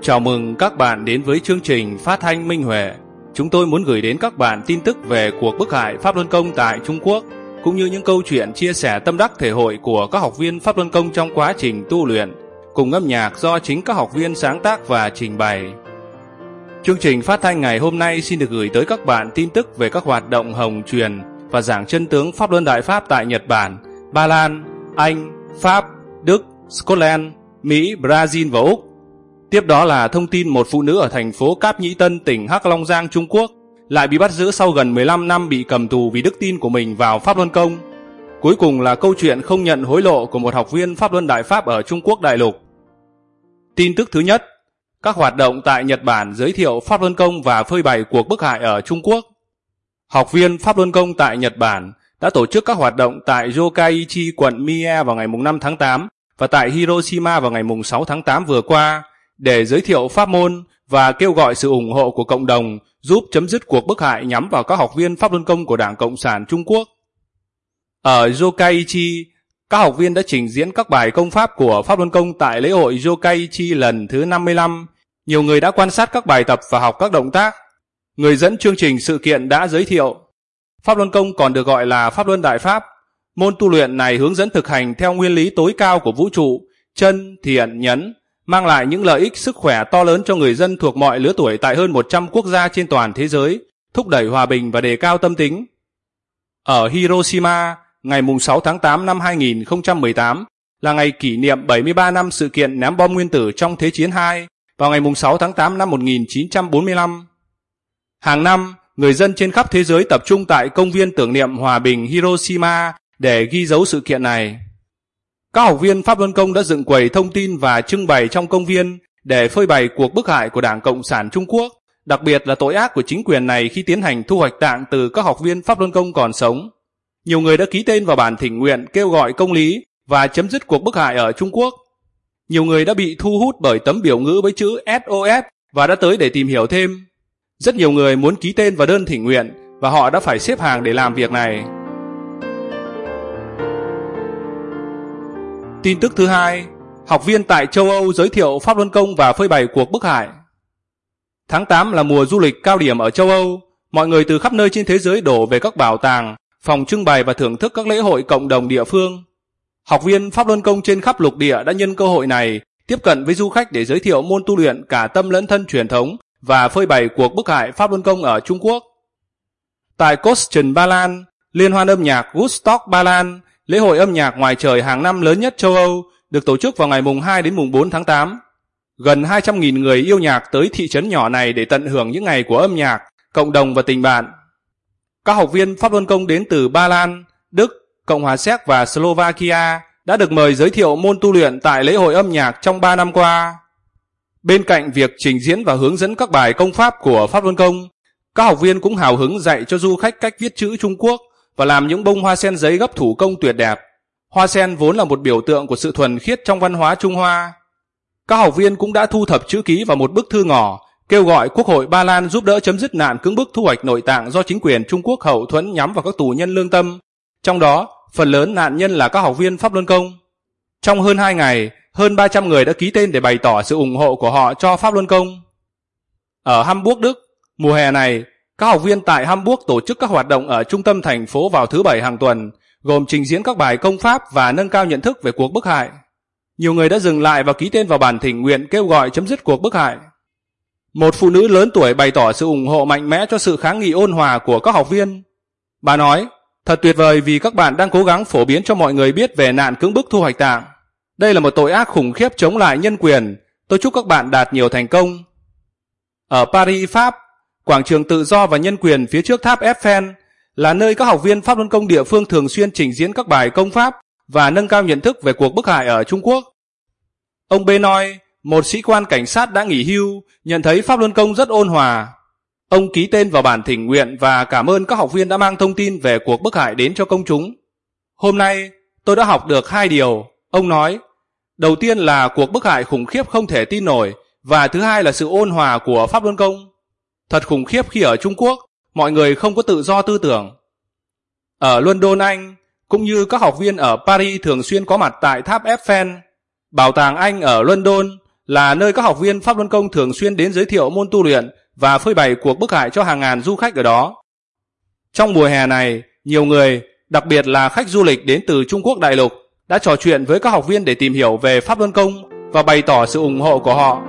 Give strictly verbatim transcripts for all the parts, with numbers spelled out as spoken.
Chào mừng các bạn đến với chương trình phát thanh Minh Huệ. Chúng tôi muốn gửi đến các bạn tin tức về cuộc bức hại Pháp Luân Công tại Trung Quốc, cũng như những câu chuyện chia sẻ tâm đắc thể hội của các học viên Pháp Luân Công trong quá trình tu luyện, cùng âm nhạc do chính các học viên sáng tác và trình bày. Chương trình phát thanh ngày hôm nay xin được gửi tới các bạn tin tức về các hoạt động hồng truyền và giảng chân tướng Pháp Luân Đại Pháp tại Nhật Bản, Ba Lan, Anh, Pháp, Đức, Scotland, Mỹ, Brazil và Úc. Tiếp đó là thông tin một phụ nữ ở thành phố Cáp Nhĩ Tân, tỉnh Hắc Long Giang, Trung Quốc lại bị bắt giữ sau gần mười lăm năm bị cầm tù vì đức tin của mình vào Pháp Luân Công. Cuối cùng là câu chuyện không nhận hối lộ của một học viên Pháp Luân Đại Pháp ở Trung Quốc đại lục. Tin tức thứ nhất, các hoạt động tại Nhật Bản giới thiệu Pháp Luân Công và phơi bày cuộc bức hại ở Trung Quốc. Học viên Pháp Luân Công tại Nhật Bản đã tổ chức các hoạt động tại Yokkaichi, quận Mie vào ngày năm tháng tám và tại Hiroshima vào ngày sáu tháng tám vừa qua, để giới thiệu pháp môn và kêu gọi sự ủng hộ của cộng đồng giúp chấm dứt cuộc bức hại nhắm vào các học viên Pháp Luân Công của Đảng Cộng sản Trung Quốc. Ở Yokkaichi, các học viên đã trình diễn các bài công pháp của Pháp Luân Công tại lễ hội Yokkaichi lần thứ năm mươi lăm. Nhiều người đã quan sát các bài tập và học các động tác. Người dẫn chương trình sự kiện đã giới thiệu, Pháp Luân Công còn được gọi là Pháp Luân Đại Pháp. Môn tu luyện này hướng dẫn thực hành theo nguyên lý tối cao của vũ trụ, chân, thiện, nhẫn, mang lại những lợi ích sức khỏe to lớn cho người dân thuộc mọi lứa tuổi tại hơn một trăm quốc gia trên toàn thế giới, thúc đẩy hòa bình và đề cao tâm tính. Ở Hiroshima, ngày sáu tháng tám năm hai nghìn không trăm mười tám là ngày kỷ niệm bảy mươi ba năm sự kiện ném bom nguyên tử trong Thế chiến hai vào ngày sáu tháng tám năm một nghìn chín trăm bốn mươi lăm. Hàng năm, người dân trên khắp thế giới tập trung tại công viên tưởng niệm hòa bình Hiroshima để ghi dấu sự kiện này. Các học viên Pháp Luân Công đã dựng quầy thông tin và trưng bày trong công viên để phơi bày cuộc bức hại của Đảng Cộng sản Trung Quốc, đặc biệt là tội ác của chính quyền này khi tiến hành thu hoạch tạng từ các học viên Pháp Luân Công còn sống. Nhiều người đã ký tên vào bản thỉnh nguyện kêu gọi công lý và chấm dứt cuộc bức hại ở Trung Quốc. Nhiều người đã bị thu hút bởi tấm biểu ngữ với chữ ét ô ét và đã tới để tìm hiểu thêm. Rất nhiều người muốn ký tên vào đơn thỉnh nguyện và họ đã phải xếp hàng để làm việc này. Tin tức thứ hai, học viên tại châu Âu giới thiệu Pháp Luân Công và phơi bày cuộc bức hại. Tháng tám là mùa du lịch cao điểm ở châu Âu. Mọi người từ khắp nơi trên thế giới đổ về các bảo tàng, phòng trưng bày và thưởng thức các lễ hội cộng đồng địa phương. Học viên Pháp Luân Công trên khắp lục địa đã nhân cơ hội này tiếp cận với du khách để giới thiệu môn tu luyện cả tâm lẫn thân truyền thống và phơi bày cuộc bức hại Pháp Luân Công ở Trung Quốc. Tại Kostrzyn, Ba Lan, liên hoan âm nhạc Woodstock, Ba Lan, lễ hội âm nhạc ngoài trời hàng năm lớn nhất châu Âu, được tổ chức vào ngày mùng hai đến mùng bốn tháng tám. Gần hai trăm nghìn người yêu nhạc tới thị trấn nhỏ này để tận hưởng những ngày của âm nhạc, cộng đồng và tình bạn. Các học viên Pháp Luân Công đến từ Ba Lan, Đức, Cộng hòa Séc và Slovakia đã được mời giới thiệu môn tu luyện tại lễ hội âm nhạc trong ba năm qua. Bên cạnh việc trình diễn và hướng dẫn các bài công pháp của Pháp Luân Công, các học viên cũng hào hứng dạy cho du khách cách viết chữ Trung Quốc và làm những bông hoa sen giấy gấp thủ công tuyệt đẹp. Hoa sen vốn là một biểu tượng của sự thuần khiết trong văn hóa Trung Hoa. Các học viên cũng đã thu thập chữ ký vào một bức thư ngỏ kêu gọi Quốc hội Ba Lan giúp đỡ chấm dứt nạn cưỡng bức thu hoạch nội tạng do chính quyền Trung Quốc hậu thuẫn nhắm vào các tù nhân lương tâm. Trong đó, phần lớn nạn nhân là các học viên Pháp Luân Công. Trong hơn hai ngày, hơn ba trăm người đã ký tên để bày tỏ sự ủng hộ của họ cho Pháp Luân Công. Ở Hamburg, Đức, mùa hè này, các học viên tại Hamburg tổ chức các hoạt động ở trung tâm thành phố vào thứ Bảy hàng tuần, gồm trình diễn các bài công pháp và nâng cao nhận thức về cuộc bức hại. Nhiều người đã dừng lại và ký tên vào bản thỉnh nguyện kêu gọi chấm dứt cuộc bức hại. Một phụ nữ lớn tuổi bày tỏ sự ủng hộ mạnh mẽ cho sự kháng nghị ôn hòa của các học viên. Bà nói, thật tuyệt vời vì các bạn đang cố gắng phổ biến cho mọi người biết về nạn cưỡng bức thu hoạch tạng. Đây là một tội ác khủng khiếp chống lại nhân quyền. Tôi chúc các bạn đạt nhiều thành công. Ở Paris, Pháp, quảng trường tự do và nhân quyền phía trước tháp Eiffel là nơi các học viên Pháp Luân Công địa phương thường xuyên trình diễn các bài công pháp và nâng cao nhận thức về cuộc bức hại ở Trung Quốc. Ông Benoit, một sĩ quan cảnh sát đã nghỉ hưu, nhận thấy Pháp Luân Công rất ôn hòa. Ông ký tên vào bản thỉnh nguyện và cảm ơn các học viên đã mang thông tin về cuộc bức hại đến cho công chúng. Hôm nay, tôi đã học được hai điều. Ông nói, đầu tiên là cuộc bức hại khủng khiếp không thể tin nổi, và thứ hai là sự ôn hòa của Pháp Luân Công. Thật khủng khiếp khi ở Trung Quốc, mọi người không có tự do tư tưởng. Ở London, Anh, cũng như các học viên ở Paris thường xuyên có mặt tại tháp Eiffel, Bảo tàng Anh ở London là nơi các học viên Pháp Luân Công thường xuyên đến giới thiệu môn tu luyện và phơi bày cuộc bức hại cho hàng ngàn du khách ở đó. Trong mùa hè này, nhiều người, đặc biệt là khách du lịch đến từ Trung Quốc đại lục, đã trò chuyện với các học viên để tìm hiểu về Pháp Luân Công và bày tỏ sự ủng hộ của họ.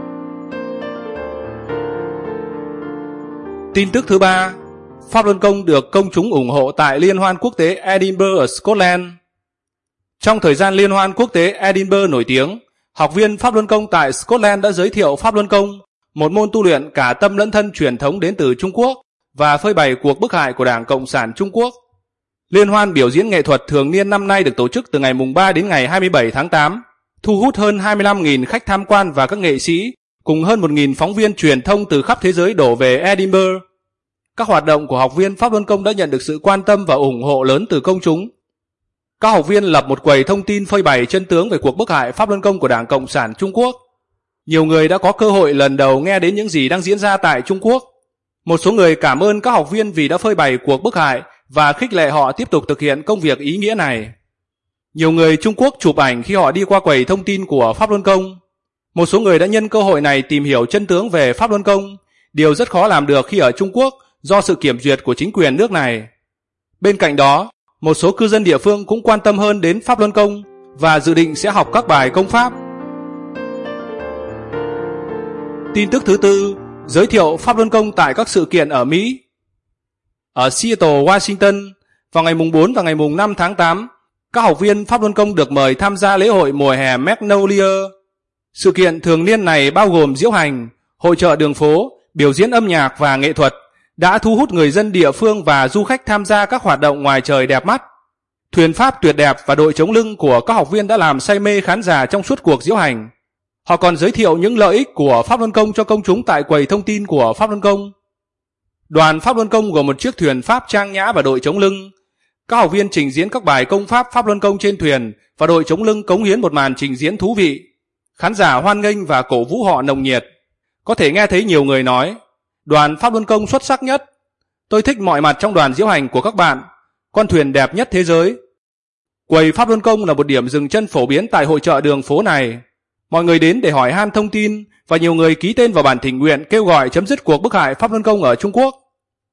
Tin tức thứ ba, Pháp Luân Công được công chúng ủng hộ tại Liên hoan quốc tế Edinburgh ở Scotland. Trong thời gian Liên hoan quốc tế Edinburgh nổi tiếng, học viên Pháp Luân Công tại Scotland đã giới thiệu Pháp Luân Công, một môn tu luyện cả tâm lẫn thân truyền thống đến từ Trung Quốc, và phơi bày cuộc bức hại của Đảng Cộng sản Trung Quốc. Liên hoan biểu diễn nghệ thuật thường niên năm nay được tổ chức từ ngày mùng ba đến ngày hai mươi bảy tháng tám, thu hút hơn hai mươi lăm nghìn khách tham quan và các nghệ sĩ, cùng hơn một nghìn phóng viên truyền thông từ khắp thế giới đổ về Edinburgh. Các hoạt động của học viên Pháp Luân Công đã nhận được sự quan tâm và ủng hộ lớn từ công chúng. Các học viên lập một quầy thông tin phơi bày chân tướng về cuộc bức hại Pháp Luân Công của Đảng Cộng sản Trung Quốc. Nhiều người đã có cơ hội lần đầu nghe đến những gì đang diễn ra tại Trung Quốc. Một số người cảm ơn các học viên vì đã phơi bày cuộc bức hại và khích lệ họ tiếp tục thực hiện công việc ý nghĩa này. Nhiều người Trung Quốc chụp ảnh khi họ đi qua quầy thông tin của Pháp Luân Công. Một số người đã nhân cơ hội này tìm hiểu chân tướng về Pháp Luân Công, điều rất khó làm được khi ở Trung Quốc do sự kiểm duyệt của chính quyền nước này. Bên cạnh đó, một số cư dân địa phương cũng quan tâm hơn đến Pháp Luân Công và dự định sẽ học các bài công pháp. Tin tức thứ tư, giới thiệu Pháp Luân Công tại các sự kiện ở Mỹ. Ở Seattle, Washington, vào ngày mùng bốn và ngày mùng năm tháng tám, các học viên Pháp Luân Công được mời tham gia lễ hội mùa hè Magnolia. Sự kiện thường niên này bao gồm diễu hành, hội chợ đường phố, biểu diễn âm nhạc và nghệ thuật, đã thu hút người dân địa phương và du khách tham gia các hoạt động ngoài trời đẹp mắt. Thuyền pháp tuyệt đẹp và đội chống lưng của các học viên đã làm say mê khán giả trong suốt cuộc diễu hành. Họ còn giới thiệu những lợi ích của Pháp Luân Công cho công chúng tại quầy thông tin của Pháp Luân Công. Đoàn Pháp Luân Công gồm một chiếc thuyền pháp trang nhã và đội chống lưng. Các học viên trình diễn các bài công pháp Pháp Luân Công trên thuyền và đội chống lưng cống hiến một màn trình diễn thú vị. Khán giả hoan nghênh và cổ vũ họ nồng nhiệt. Có thể nghe thấy nhiều người nói, đoàn Pháp Luân Công xuất sắc nhất. Tôi thích mọi mặt trong đoàn diễu hành của các bạn. Con thuyền đẹp nhất thế giới. Quầy Pháp Luân Công là một điểm dừng chân phổ biến tại hội chợ đường phố này. Mọi người đến để hỏi han thông tin và nhiều người ký tên vào bản thỉnh nguyện kêu gọi chấm dứt cuộc bức hại Pháp Luân Công ở Trung Quốc.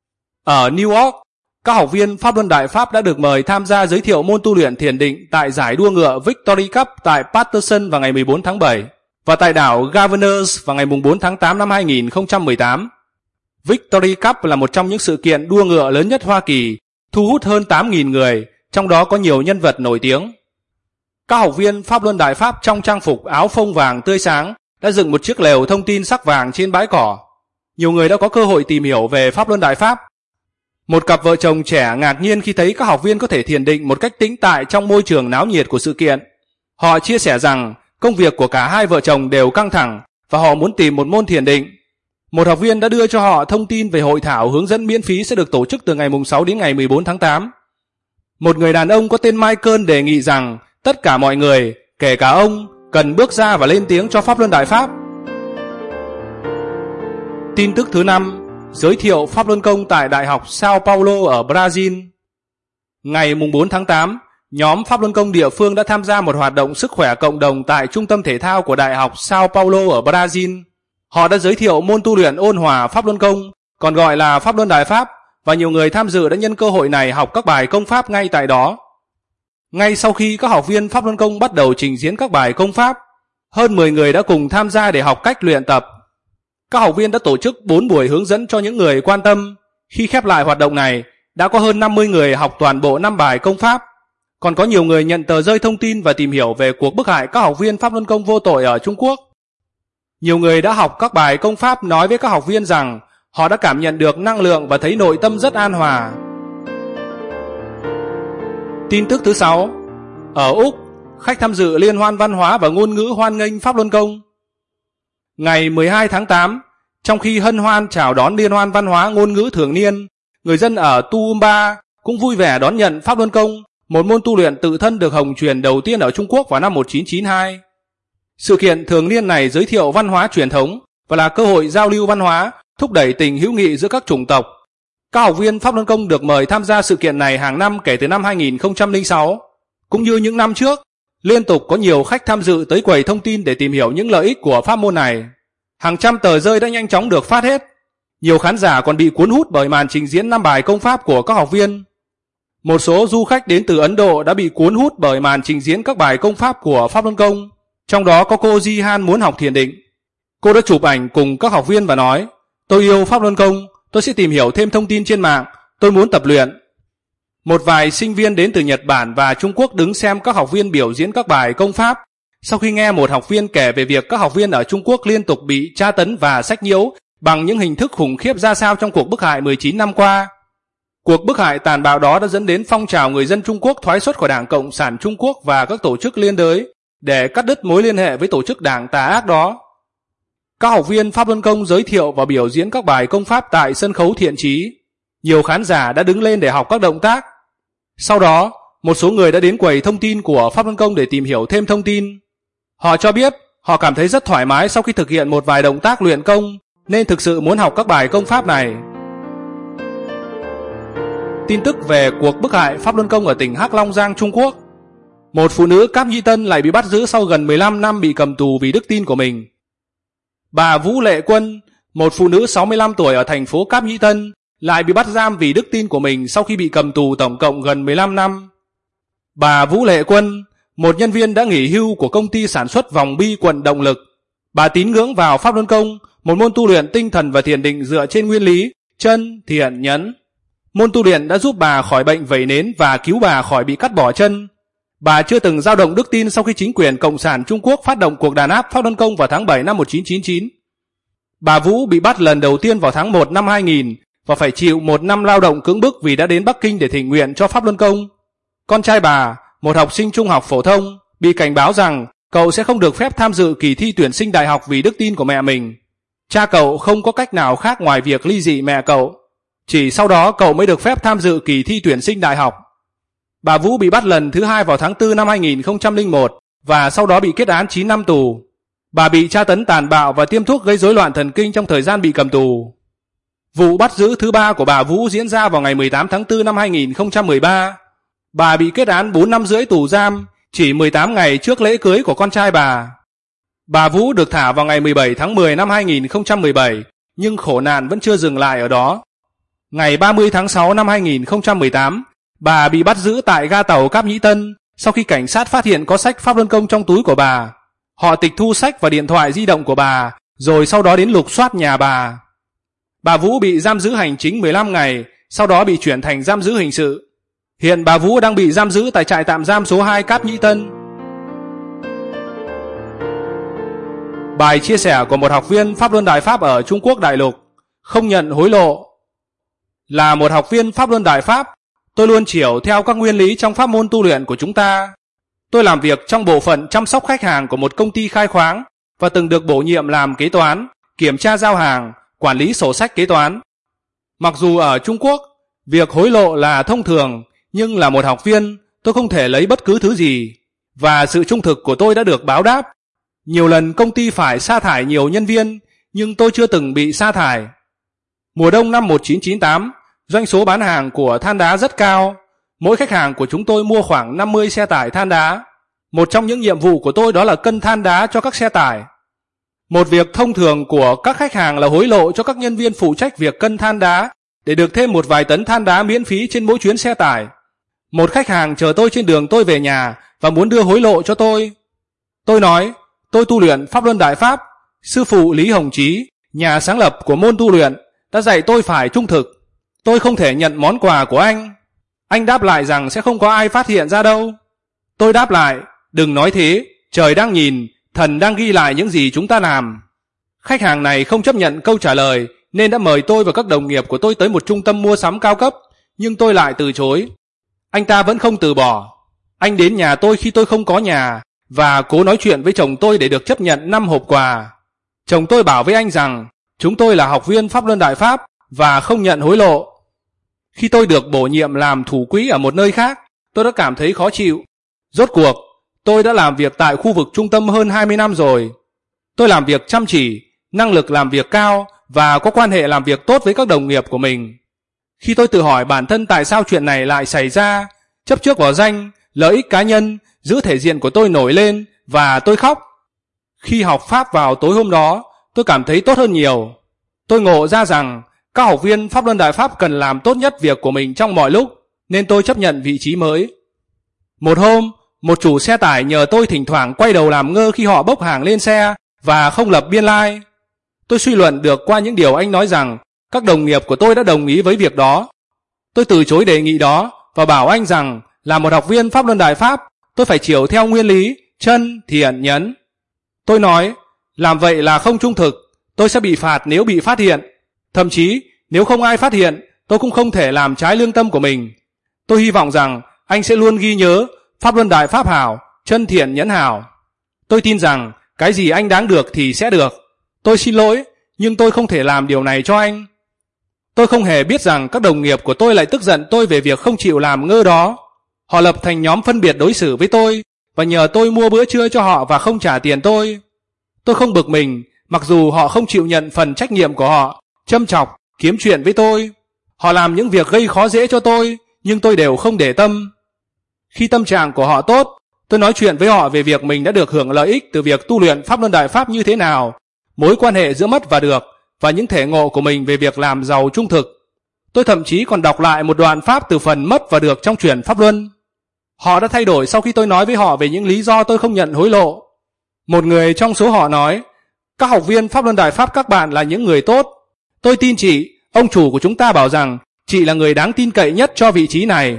Ở New York, các học viên Pháp Luân Đại Pháp đã được mời tham gia giới thiệu môn tu luyện thiền định tại giải đua ngựa Victory Cup tại Paterson vào ngày mười bốn tháng bảy và tại đảo Governors vào ngày mùng bốn tháng tám năm hai nghìn không trăm mười tám. Victory Cup là một trong những sự kiện đua ngựa lớn nhất Hoa Kỳ, thu hút hơn tám nghìn người, trong đó có nhiều nhân vật nổi tiếng. Các học viên Pháp Luân Đại Pháp trong trang phục áo phông vàng tươi sáng đã dựng một chiếc lều thông tin sắc vàng trên bãi cỏ. Nhiều người đã có cơ hội tìm hiểu về Pháp Luân Đại Pháp. Một cặp vợ chồng trẻ ngạc nhiên khi thấy các học viên có thể thiền định một cách tĩnh tại trong môi trường náo nhiệt của sự kiện. Họ chia sẻ rằng công việc của cả hai vợ chồng đều căng thẳng và họ muốn tìm một môn thiền định. Một học viên đã đưa cho họ thông tin về hội thảo hướng dẫn miễn phí sẽ được tổ chức từ ngày mùng sáu đến ngày mười bốn tháng tám. Một người đàn ông có tên Michael đề nghị rằng tất cả mọi người, kể cả ông, cần bước ra và lên tiếng cho Pháp Luân Đại Pháp. Tin tức thứ năm, giới thiệu Pháp Luân Công tại Đại học Sao Paulo ở Brazil. Ngày mùng bốn tháng tám, nhóm Pháp Luân Công địa phương đã tham gia một hoạt động sức khỏe cộng đồng tại Trung tâm Thể thao của Đại học Sao Paulo ở Brazil. Họ đã giới thiệu môn tu luyện ôn hòa Pháp Luân Công, còn gọi là Pháp Luân Đại Pháp, và nhiều người tham dự đã nhân cơ hội này học các bài công pháp ngay tại đó. Ngay sau khi các học viên Pháp Luân Công bắt đầu trình diễn các bài công pháp, hơn mười người đã cùng tham gia để học cách luyện tập. Các học viên đã tổ chức bốn buổi hướng dẫn cho những người quan tâm. Khi khép lại hoạt động này, đã có hơn năm mươi người học toàn bộ năm bài công pháp. Còn có nhiều người nhận tờ rơi thông tin và tìm hiểu về cuộc bức hại các học viên Pháp Luân Công vô tội ở Trung Quốc. Nhiều người đã học các bài công pháp nói với các học viên rằng họ đã cảm nhận được năng lượng và thấy nội tâm rất an hòa. Tin tức thứ sáu, ở Úc, khách tham dự Liên hoan văn hóa và ngôn ngữ hoan nghênh Pháp Luân Công. Ngày mười hai tháng tám, trong khi hân hoan chào đón Liên hoan văn hóa ngôn ngữ thường niên, người dân ở Toowoomba cũng vui vẻ đón nhận Pháp Luân Công, một môn tu luyện tự thân được hồng truyền đầu tiên ở Trung Quốc vào năm một nghìn chín trăm chín mươi hai. Sự kiện thường niên này giới thiệu văn hóa truyền thống và là cơ hội giao lưu văn hóa, thúc đẩy tình hữu nghị giữa các chủng tộc. Các học viên Pháp Luân Công được mời tham gia sự kiện này hàng năm kể từ năm hai nghìn không trăm lẻ sáu. Cũng như những năm trước, Liên tục có nhiều khách tham dự tới quầy thông tin để tìm hiểu những lợi ích của pháp môn này. Hàng trăm tờ rơi đã nhanh chóng được phát hết. Nhiều khán giả còn bị cuốn hút bởi màn trình diễn năm bài công pháp của các học viên. Một số du khách đến từ Ấn Độ đã bị cuốn hút bởi màn trình diễn các bài công pháp của Pháp Luân Công. Trong đó có cô Jihan muốn học thiền định. Cô đã chụp ảnh cùng các học viên và nói: "Tôi yêu Pháp Luân Công, tôi sẽ tìm hiểu thêm thông tin trên mạng, tôi muốn tập luyện." Một vài sinh viên đến từ Nhật Bản và Trung Quốc đứng xem các học viên biểu diễn các bài công pháp. Sau khi nghe một học viên kể về việc các học viên ở Trung Quốc liên tục bị tra tấn và sách nhiễu bằng những hình thức khủng khiếp ra sao trong cuộc bức hại mười chín năm qua. Cuộc bức hại tàn bạo đó đã dẫn đến phong trào người dân Trung Quốc thoái xuất khỏi Đảng Cộng sản Trung Quốc và các tổ chức liên đới để cắt đứt mối liên hệ với tổ chức đảng tà ác đó. Các học viên Pháp Luân Công giới thiệu và biểu diễn các bài công pháp tại sân khấu thiện chí. Nhiều khán giả đã đứng lên để học các động tác. Sau đó, một số người đã đến quầy thông tin của Pháp Luân Công để tìm hiểu thêm thông tin. Họ cho biết họ cảm thấy rất thoải mái sau khi thực hiện một vài động tác luyện công, nên thực sự muốn học các bài công pháp này. Tin tức về cuộc bức hại Pháp Luân Công ở tỉnh Hắc Long Giang, Trung Quốc. Một phụ nữ Cáp Nhĩ Tân lại bị bắt giữ sau gần mười lăm năm bị cầm tù vì đức tin của mình. Bà Vũ Lệ Quân, một phụ nữ sáu mươi lăm tuổi ở thành phố Cáp Nhĩ Tân, lại bị bắt giam vì đức tin của mình sau khi bị cầm tù tổng cộng gần mười lăm năm. Bà Vũ Lệ Quân, một nhân viên đã nghỉ hưu của công ty sản xuất vòng bi quận Động Lực. Bà tín ngưỡng vào Pháp Luân Công, một môn tu luyện tinh thần và thiền định dựa trên nguyên lý chân, thiện, nhẫn. Môn tu luyện đã giúp bà khỏi bệnh vẩy nến và cứu bà khỏi bị cắt bỏ chân. Bà chưa từng dao động đức tin sau khi chính quyền Cộng sản Trung Quốc phát động cuộc đàn áp Pháp Luân Công vào tháng bảy năm một nghìn chín trăm chín mươi chín. Bà Vũ bị bắt lần đầu tiên vào tháng một năm hai nghìn và phải chịu một năm lao động cưỡng bức vì đã đến Bắc Kinh để thỉnh nguyện cho Pháp Luân Công. Con trai bà, một học sinh trung học phổ thông, bị cảnh báo rằng cậu sẽ không được phép tham dự kỳ thi tuyển sinh đại học vì đức tin của mẹ mình. Cha cậu không có cách nào khác ngoài việc ly dị mẹ cậu. Chỉ sau đó cậu mới được phép tham dự kỳ thi tuyển sinh đại học. Bà Vũ bị bắt lần thứ hai vào tháng tư năm hai nghìn không trăm lẻ một và sau đó bị kết án chín năm tù. Bà bị tra tấn tàn bạo và tiêm thuốc gây rối loạn thần kinh trong thời gian bị cầm tù. Vụ bắt giữ thứ ba của bà Vũ diễn ra vào ngày mười tám tháng tư năm hai nghìn không trăm mười ba. Bà bị kết án bốn năm rưỡi tù giam, chỉ mười tám ngày trước lễ cưới của con trai bà. Bà Vũ được thả vào ngày mười bảy tháng mười năm hai nghìn không trăm mười bảy, nhưng khổ nạn vẫn chưa dừng lại ở đó. Ngày ba mươi tháng sáu năm hai nghìn không trăm mười tám, bà bị bắt giữ tại ga tàu Cáp Nhĩ Tân sau khi cảnh sát phát hiện có sách Pháp Luân Công trong túi của bà. Họ tịch thu sách và điện thoại di động của bà, rồi sau đó đến lục soát nhà bà. Bà Vũ bị giam giữ hành chính mười lăm ngày, sau đó bị chuyển thành giam giữ hình sự. Hiện bà Vũ đang bị giam giữ tại trại tạm giam số hai Cáp Nhĩ Tân. Bài chia sẻ của một học viên Pháp Luân Đại Pháp ở Trung Quốc đại lục: không nhận hối lộ. Là một học viên Pháp Luân Đại Pháp, tôi luôn chiểu theo các nguyên lý trong pháp môn tu luyện của chúng ta. Tôi làm việc trong bộ phận chăm sóc khách hàng của một công ty khai khoáng và từng được bổ nhiệm làm kế toán, kiểm tra giao hàng, quản lý sổ sách kế toán. Mặc dù ở Trung Quốc, việc hối lộ là thông thường, nhưng là một học viên, tôi không thể lấy bất cứ thứ gì, và sự trung thực của tôi đã được báo đáp. Nhiều lần công ty phải sa thải nhiều nhân viên, nhưng tôi chưa từng bị sa thải. Mùa đông năm một nghìn chín trăm chín mươi tám, doanh số bán hàng của than đá rất cao. Mỗi khách hàng của chúng tôi mua khoảng năm mươi xe tải than đá. Một trong những nhiệm vụ của tôi đó là cân than đá cho các xe tải. Một việc thông thường của các khách hàng là hối lộ cho các nhân viên phụ trách việc cân than đá để được thêm một vài tấn than đá miễn phí trên mỗi chuyến xe tải. Một khách hàng chờ tôi trên đường tôi về nhà và muốn đưa hối lộ cho tôi. Tôi nói, tôi tu luyện Pháp Luân Đại Pháp. Sư phụ Lý Hồng Chí, nhà sáng lập của môn tu luyện, đã dạy tôi phải trung thực. Tôi không thể nhận món quà của anh. Anh đáp lại rằng sẽ không có ai phát hiện ra đâu. Tôi đáp lại, đừng nói thế, trời đang nhìn, thần đang ghi lại những gì chúng ta làm. Khách hàng này không chấp nhận câu trả lời nên đã mời tôi và các đồng nghiệp của tôi tới một trung tâm mua sắm cao cấp, nhưng tôi lại từ chối. Anh ta vẫn không từ bỏ. Anh đến nhà tôi khi tôi không có nhà và cố nói chuyện với chồng tôi để được chấp nhận năm hộp quà. Chồng tôi bảo với anh rằng chúng tôi là học viên Pháp Luân Đại Pháp và không nhận hối lộ. Khi tôi được bổ nhiệm làm thủ quỹ ở một nơi khác, tôi đã cảm thấy khó chịu. Rốt cuộc, tôi đã làm việc tại khu vực trung tâm hơn hai mươi năm rồi. Tôi làm việc chăm chỉ, năng lực làm việc cao và có quan hệ làm việc tốt với các đồng nghiệp của mình. Khi tôi tự hỏi bản thân tại sao chuyện này lại xảy ra, chấp trước vào danh, lợi ích cá nhân, giữ thể diện của tôi nổi lên và tôi khóc. Khi học Pháp vào tối hôm đó, tôi cảm thấy tốt hơn nhiều. Tôi ngộ ra rằng các học viên Pháp Luân Đại Pháp cần làm tốt nhất việc của mình trong mọi lúc, nên tôi chấp nhận vị trí mới. Một hôm, một chủ xe tải nhờ tôi thỉnh thoảng quay đầu làm ngơ khi họ bốc hàng lên xe và không lập biên lai. Tôi suy luận được qua những điều anh nói rằng các đồng nghiệp của tôi đã đồng ý với việc đó. Tôi từ chối đề nghị đó và bảo anh rằng là một học viên Pháp Luân Đại Pháp, tôi phải chiều theo nguyên lý chân, thiện, nhẫn. Tôi nói, làm vậy là không trung thực, tôi sẽ bị phạt nếu bị phát hiện. Thậm chí, nếu không ai phát hiện, tôi cũng không thể làm trái lương tâm của mình. Tôi hy vọng rằng anh sẽ luôn ghi nhớ Pháp Luân Đại Pháp hảo, chân thiện nhẫn hảo. Tôi tin rằng cái gì anh đáng được thì sẽ được. Tôi xin lỗi, nhưng tôi không thể làm điều này cho anh. Tôi không hề biết rằng các đồng nghiệp của tôi lại tức giận tôi về việc không chịu làm ngơ đó. Họ lập thành nhóm phân biệt đối xử với tôi và nhờ tôi mua bữa trưa cho họ và không trả tiền tôi. Tôi không bực mình, mặc dù họ không chịu nhận phần trách nhiệm của họ, châm chọc, kiếm chuyện với tôi. Họ làm những việc gây khó dễ cho tôi, nhưng tôi đều không để tâm. Khi tâm trạng của họ tốt, tôi nói chuyện với họ về việc mình đã được hưởng lợi ích từ việc tu luyện Pháp Luân Đại Pháp như thế nào, mối quan hệ giữa mất và được, và những thể ngộ của mình về việc làm giàu trung thực. Tôi thậm chí còn đọc lại một đoạn Pháp từ phần mất và được trong truyện Pháp Luân. Họ đã thay đổi sau khi tôi nói với họ về những lý do tôi không nhận hối lộ. Một người trong số họ nói, các học viên Pháp Luân Đại Pháp các bạn là những người tốt. Tôi tin chị, ông chủ của chúng ta bảo rằng chị là người đáng tin cậy nhất cho vị trí này.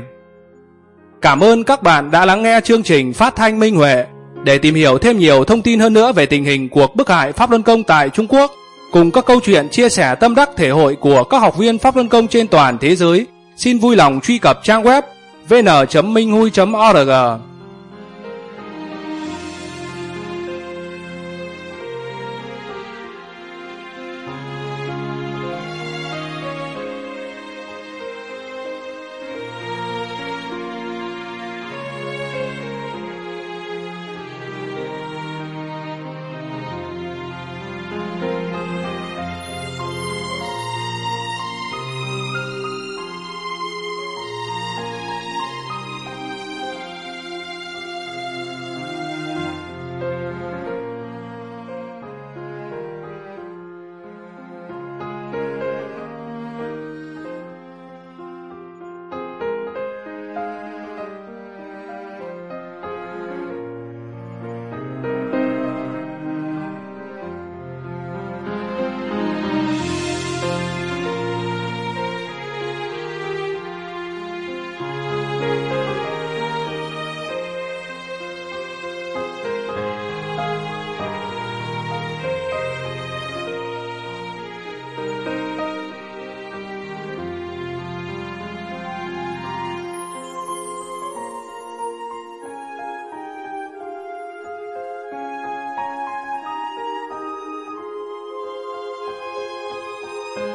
Cảm ơn các bạn đã lắng nghe chương trình phát thanh Minh Huệ. Để tìm hiểu thêm nhiều thông tin hơn nữa về tình hình cuộc bức hại Pháp Luân Công tại Trung Quốc, cùng các câu chuyện chia sẻ tâm đắc thể hội của các học viên Pháp Luân Công trên toàn thế giới, xin vui lòng truy cập trang web vê en chấm minh hui chấm o rờ giê.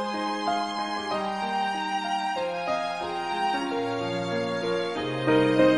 Thank you.